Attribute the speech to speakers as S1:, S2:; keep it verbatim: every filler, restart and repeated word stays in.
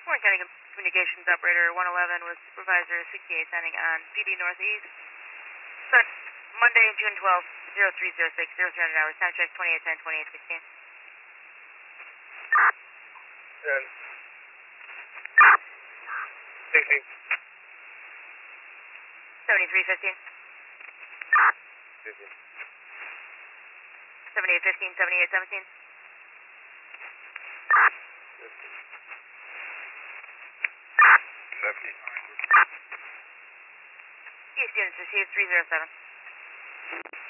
S1: Warren County Communications Operator one eleven with Supervisor sixty-eight sending on P D Northeast. Sun, Monday, June twelfth, zero three zero six, zero three hundred hours. Time check twenty-eight ten, twenty-eight sixteen.
S2: ten. sixteen.
S1: seventy-three fifteen.
S2: fifteen.
S1: seventy-eight fifteen, seventy-eight seventeen.
S2: fifteen. Lefty.
S1: East units received three zero seven.